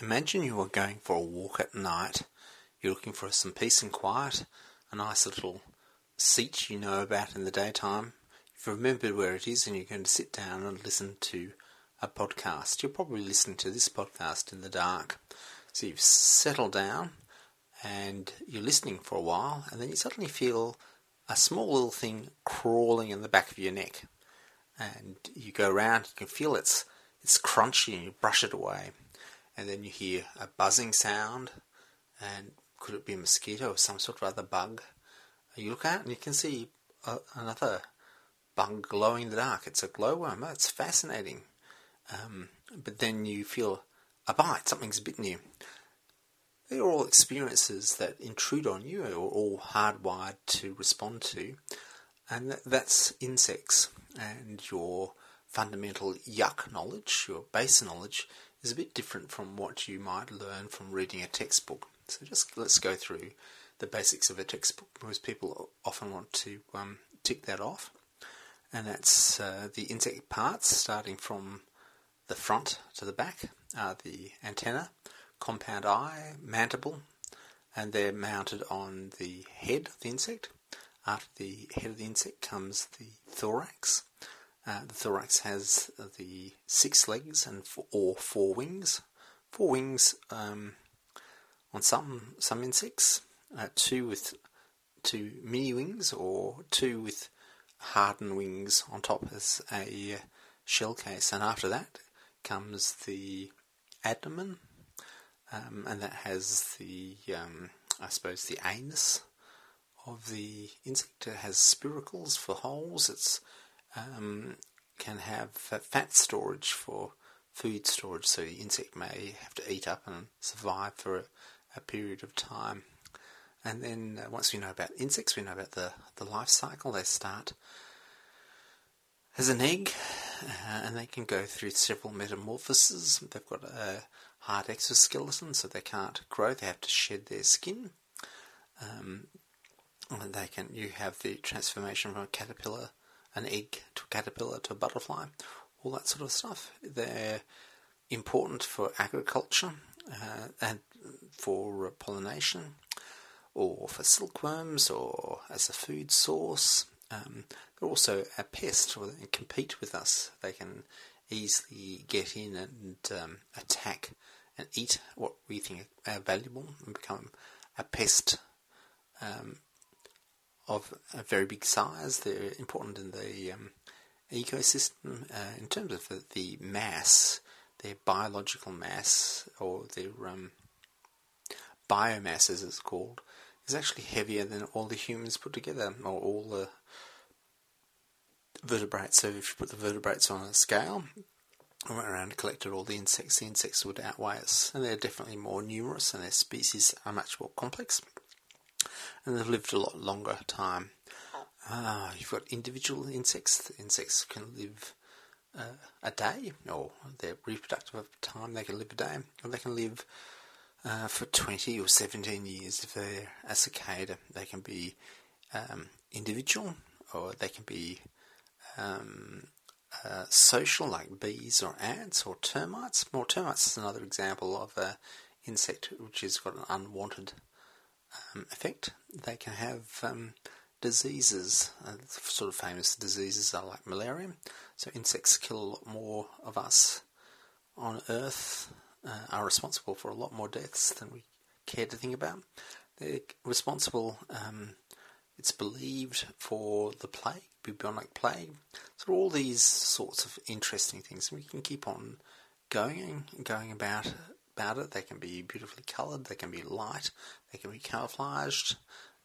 Imagine you are going for a walk at night. You're looking for some peace and quiet, a nice little seat you know about in the daytime. You've remembered where it is and you're going to sit down and listen to a podcast. You're probably listening to this podcast in the dark. So you've settled down and you're listening for a while, and then you suddenly feel a small little thing crawling in the back of your neck. And you go around, you can feel it's crunchy, and you brush it away. And then you hear a buzzing sound, and could it be a mosquito or some sort of other bug? You look out and you can see another bug glowing in the dark. It's a glowworm. That's fascinating. But then you feel a bite, something's bitten you. They're all experiences that intrude on you, or all hardwired to respond to. And that's insects. And your fundamental yuck knowledge, your base knowledge, is a bit different from what you might learn from reading a textbook. So just let's go through the basics of a textbook, because people often want to tick that off. And that's the insect parts, starting from the front to the back, are the antenna, compound eye, mandible, and they're mounted on the head of the insect. After the head of the insect comes the thorax. The thorax has the 6 legs or 4 wings. 4 wings on some insects, 2 with 2 mini wings, or 2 with hardened wings on top as a shell case. And after that comes the abdomen, and that has the the anus of the insect. It has spiracles for holes. It's can have fat storage for food storage, so the insect may have to eat up and survive for a period of time. And then once we know about insects, we know about the life cycle. They start as an egg, and they can go through several metamorphoses. They've got a hard exoskeleton, so they can't grow. They have to shed their skin. You have the transformation from a caterpillar, an egg, to a caterpillar, to a butterfly, all that sort of stuff. They're important for agriculture and for pollination, or for silkworms, or as a food source. They're also a pest, or they compete with us. They can easily get in and attack and eat what we think are valuable, and become a pest of a very big size. They're important in the ecosystem in terms of the mass, their biological mass, or their biomass as it's called, is actually heavier than all the humans put together, or all the vertebrates. So if you put the vertebrates on a scale and went around and collected all the insects would outweigh us. And they're definitely more numerous, and their species are much more complex, and they've lived a lot longer time. You've got individual insects. Insects can live a day, or they're reproductive time. They can live a day, or they can live for 20 or 17 years. If they're a cicada, they can be individual, or they can be social, like bees or ants or termites. Well, termites is another example of an insect which has got an unwanted effect. They can have diseases. Sort of famous diseases are like malaria. So insects kill a lot more of us on Earth, are responsible for a lot more deaths than we care to think about. They're responsible, it's believed, for the plague, bubonic plague. So all these sorts of interesting things. We can keep on going about it. They can be beautifully coloured, they can be light, they can be camouflaged.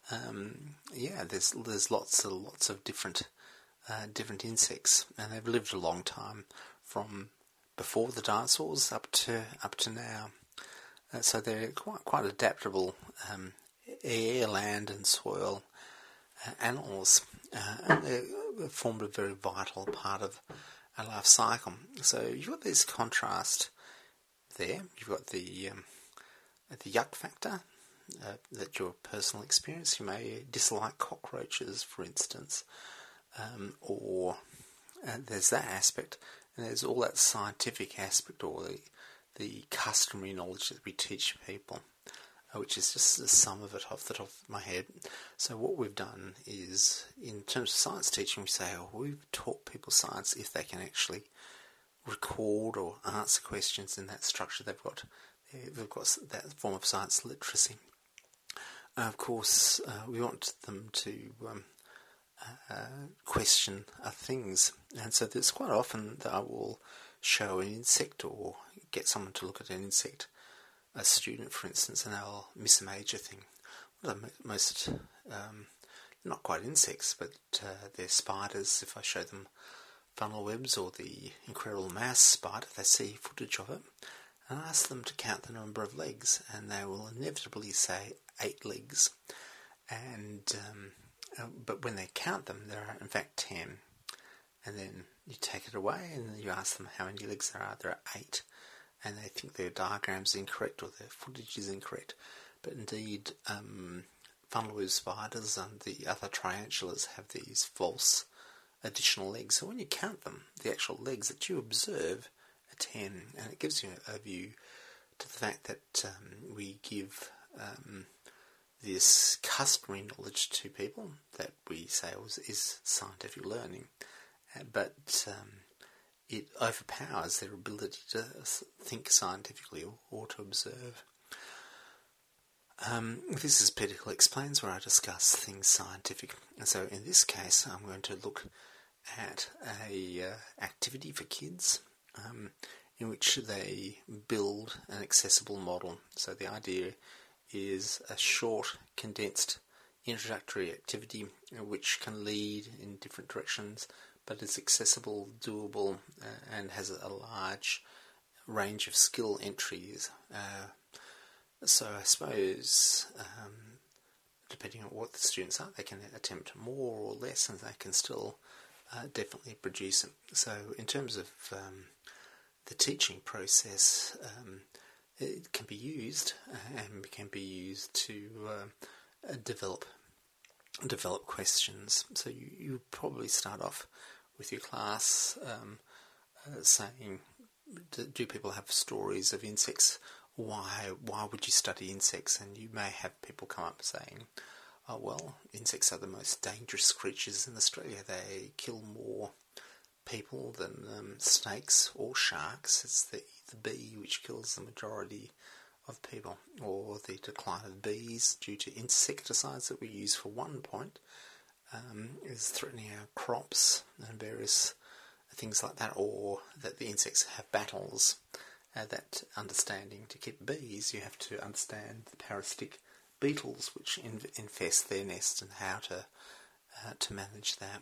There's lots of different insects, and they've lived a long time, from before the dinosaurs up to now. So they're quite adaptable air, land, and soil animals, and they've formed a very vital part of our life cycle. So you've got this contrast there. You've got the yuck factor, that your personal experience. You may dislike cockroaches, for instance, or there's that aspect, and there's all that scientific aspect, or the customary knowledge that we teach people, which is just some of it off the top of my head. So what we've done is, in terms of science teaching, we say, we've taught people science if they can actually record or answer questions in that structure. They've got that form of science literacy. Of course, we want them to question things, and so there's quite often that I will show an insect or get someone to look at an insect, a student for instance, and they'll miss a major thing. One of the most, not quite insects, but they're spiders. If I show them funnel webs or the incredible mass spider, they see footage of it, and I ask them to count the number of legs, and they will inevitably say 8 legs, and but when they count them, there are in fact 10. And then you take it away and you ask them how many legs there are. There are 8. And they think their diagram's incorrect or their footage is incorrect. But indeed, funnel web spiders and the other tarantulas have these false additional legs. So when you count them, the actual legs that you observe are 10. And it gives you a view to the fact that we give this customary knowledge to people that we say is scientific learning, but it overpowers their ability to think scientifically or to observe. This is Peter Explains, where I discuss things scientific. And so in this case, I'm going to look at a activity for kids in which they build an accessible model. So the idea is a short, condensed, introductory activity which can lead in different directions, but is accessible, doable, and has a large range of skill entries. So I suppose, depending on what the students are, they can attempt more or less, and they can still definitely produce it. So in terms of the teaching process, it can be used and can be used to develop questions. So you probably start off with your class saying, do people have stories of insects? Why would you study insects? And you may have people come up saying, oh well, insects are the most dangerous creatures in Australia. They kill more people than snakes or sharks. It's the bee which kills the majority of people, or the decline of bees due to insecticides that we use for one point is threatening our crops and various things like that, or that the insects have battles. That understanding, to keep bees, you have to understand the parasitic beetles which infest their nest and how to manage that.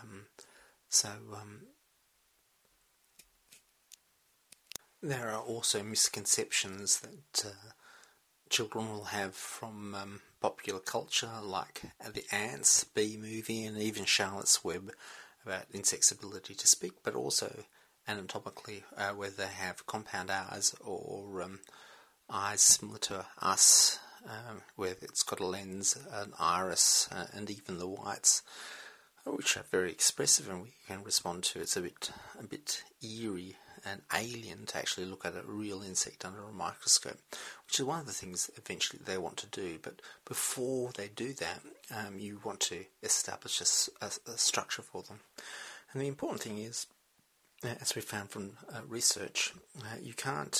There are also misconceptions that children will have from popular culture, like the Ants Bee movie and even Charlotte's Web, about insects' ability to speak, but also anatomically, whether they have compound eyes or eyes similar to us, where it's got a lens, an iris, and even the whites, which are very expressive and we can respond to. It's a bit eerie and alien to actually look at a real insect under a microscope, which is one of the things eventually they want to do. But before they do that, you want to establish a structure for them. And the important thing is, as we found from research, you can't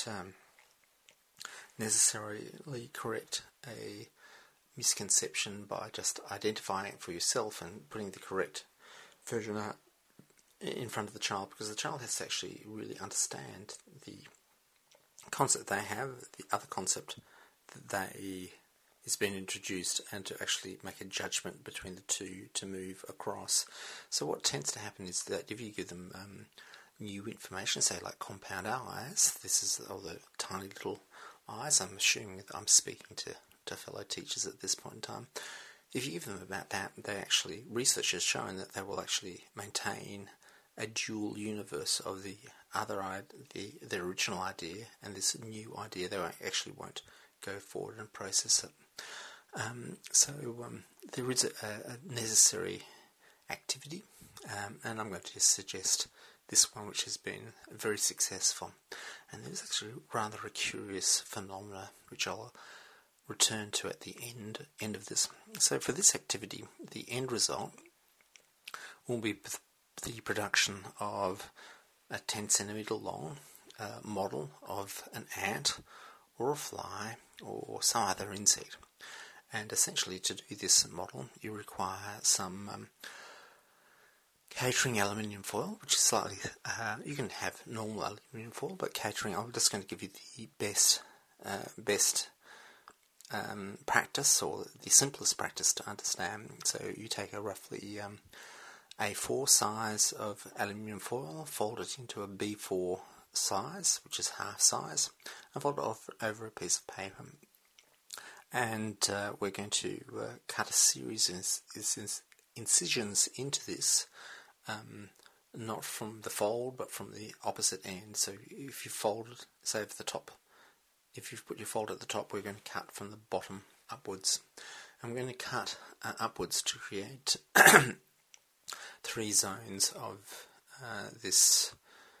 necessarily correct a misconception by just identifying it for yourself and putting the correct version out in front of the child, because the child has to actually really understand the concept they have, the other concept that is being introduced, and to actually make a judgment between the two to move across. So what tends to happen is that if you give them new information, say like compound eyes, this is all the tiny little eyes, I'm assuming that I'm speaking to fellow teachers at this point in time. If you give them about that, research has shown that they will actually maintain a dual universe of the original idea and this new idea. They won't go forward and process it. There is a necessary activity, and I'm going to suggest this one which has been very successful. And there's actually rather a curious phenomena which I'll return to at the end of this. So for this activity, the end result will be the production of a 10 centimetre long model of an ant or a fly or some other insect. And essentially to do this model you require some catering aluminium foil, which is slightly, you can have normal aluminium foil, but catering, I'm just going to give you the best practice, or the simplest practice to understand. So you take a roughly A4 size of aluminium foil, fold it into a B4 size, which is half size, and fold it over a piece of paper. And we're going to cut a series of incisions into this, not from the fold but from the opposite end. So if you fold it, say at the top, if you've put your fold at the top, we're going to cut from the bottom upwards. And we're going to cut upwards to create 3 zones of this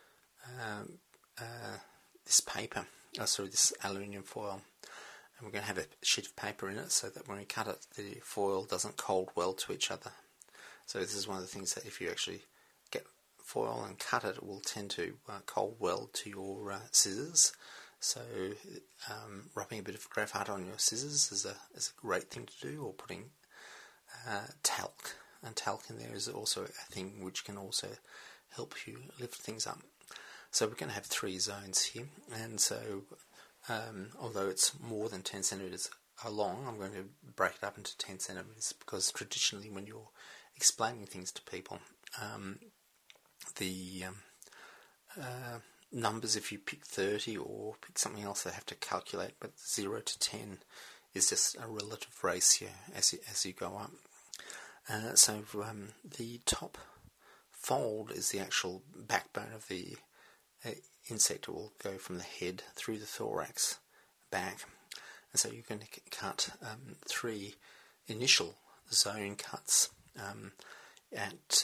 paper, this aluminium foil. And we're going to have a sheet of paper in it so that when we cut it, the foil doesn't cold weld to each other. So this is one of the things that if you actually get foil and cut it, it will tend to cold weld to your scissors. So rubbing a bit of graphite on your scissors is a great thing to do, or putting talc. And talc in there is also a thing which can also help you lift things up. So we're going to have 3 zones here, and so although it's more than 10 centimetres long, I'm going to break it up into 10 centimetres, because traditionally when you're explaining things to people, the numbers, if you pick 30 or pick something else, they have to calculate, but 0 to 10 is just a relative ratio as you go up. So the top fold is the actual backbone of the insect. It will go from the head through the thorax back, and so you're going to cut 3 initial zone cuts at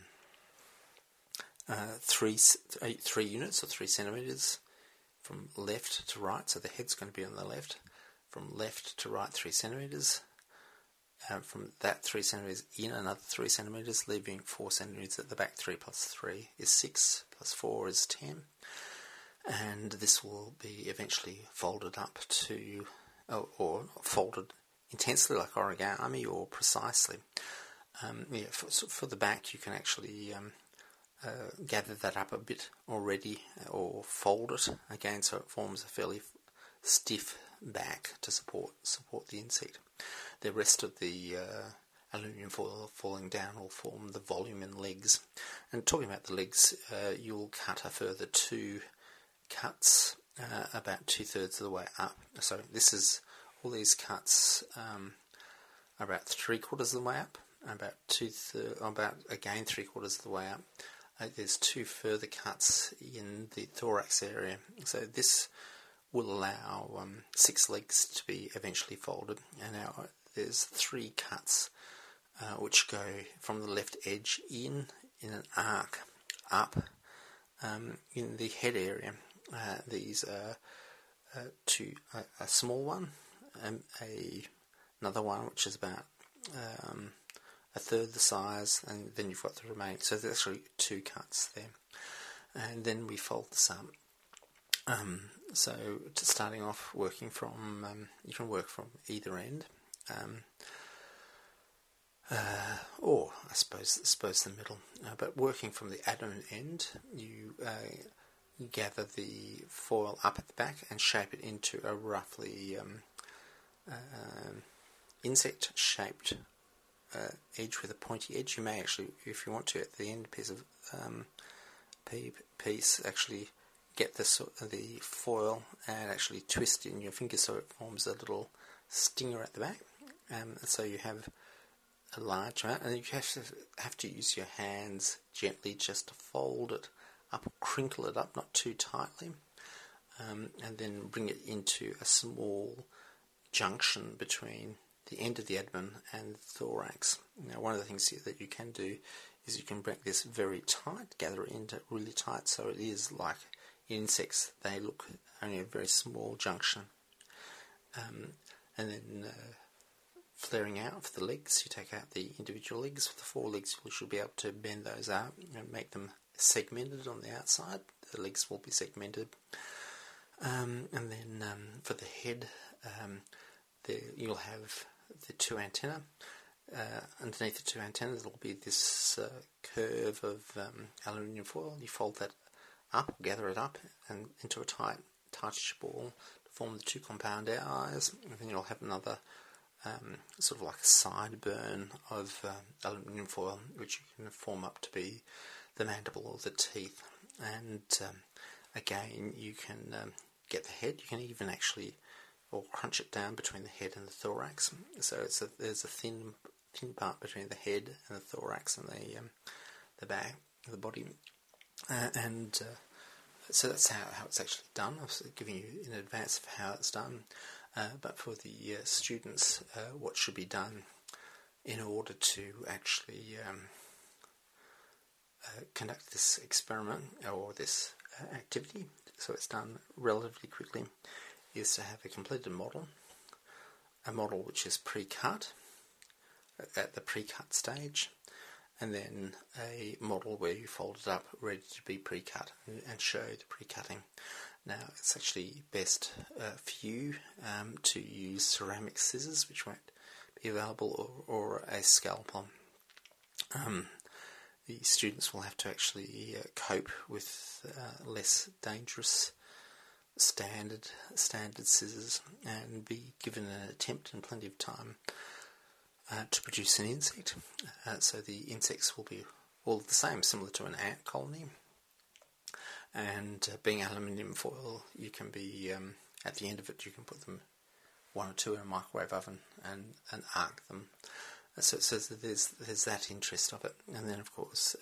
3 units or 3 centimetres from left to right. So the head's going to be on the left, from left to right 3 centimetres. From that 3 centimetres in another 3 centimetres, leaving 4 centimetres at the back. 3 plus 3 is 6, plus 4 is 10. And this will be eventually folded up to, or folded intensely like origami, or precisely. For the back you can actually gather that up a bit already, or fold it again so it forms a fairly stiff back to support the insect. The rest of the aluminium foil falling down will form the volume and legs. And talking about the legs, you'll cut a further 2 cuts about 2/3 of the way up. So this is, all these cuts are about 3/4 of the way up, about again 3/4 of the way up. There's 2 further cuts in the thorax area. So this will allow 6 legs to be eventually folded. And now there's 3 cuts which go from the left edge in an arc up in the head area. These are 2, a small one and another one which is about 1/3 the size, and then you've got the remaining. So there's actually 2 cuts there, and then we fold this up. So starting off, working from, you can work from either end, or I suppose the middle. But working from the abdomen end, you gather the foil up at the back and shape it into a roughly insect-shaped edge with a pointy edge. You may actually, if you want to, at the end piece, actually get the foil and actually twist it in your fingers so it forms a little stinger at the back. So you have a large amount, and you have to use your hands gently just to fold it up, crinkle it up, not too tightly, and then bring it into a small junction between the end of the abdomen and the thorax. Now, one of the things that you can do is you can break this very tight, gather it into really tight, so it is like insects. They look only a very small junction. And then flaring out for the legs, you take out the individual legs. For the forelegs, you should be able to bend those out and make them segmented on the outside. The legs will be segmented. And then for the head, you'll have the two antennae. Underneath the two antennas, there will be this curve of aluminium foil. You fold that up, gather it up, and into a tightish ball to form the two compound eyes. And then you'll have another sort of like a sideburn of aluminium foil, which you can form up to be the mandible or the teeth. And again, you can get the head. You can even actually or crunch it down between the head and the thorax. So there's a thin part between the head and the thorax and the back of the body. So that's how it's actually done. I was giving you in advance of how it's done. But for the students, what should be done in order to actually conduct this experiment or this activity, so it's done relatively quickly, is to have a completed model, a model which is pre-cut at the pre-cut stage, and then a model where you fold it up ready to be pre-cut and show the pre-cutting. Now it's actually best for you to use ceramic scissors, which won't be available, or a scalpel. The students will have to actually cope with less dangerous standard scissors and be given an attempt and plenty of time to produce an insect. So the insects will be all the same, similar to an ant colony. And being aluminium foil, you can be, at the end of it, you can put them 1 or 2 in a microwave oven and arc them. So there's that interest of it. And then, of course,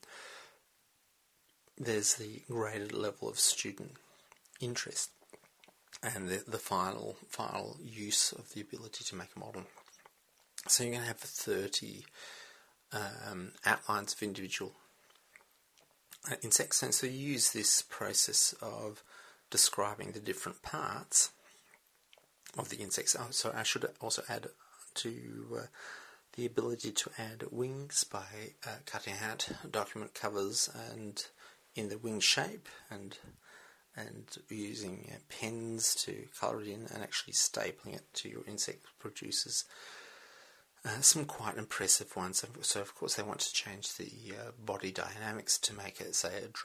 there's the graded level of student interest and the final use of the ability to make a model. So you're going to have 30 outlines of individual insects, and so you use this process of describing the different parts of the insects. So I should also add to the ability to add wings by cutting out document covers and in the wing shape and using pens to colour it in and actually stapling it to your insect produces some quite impressive ones. So of course they want to change the body dynamics to make it, say, a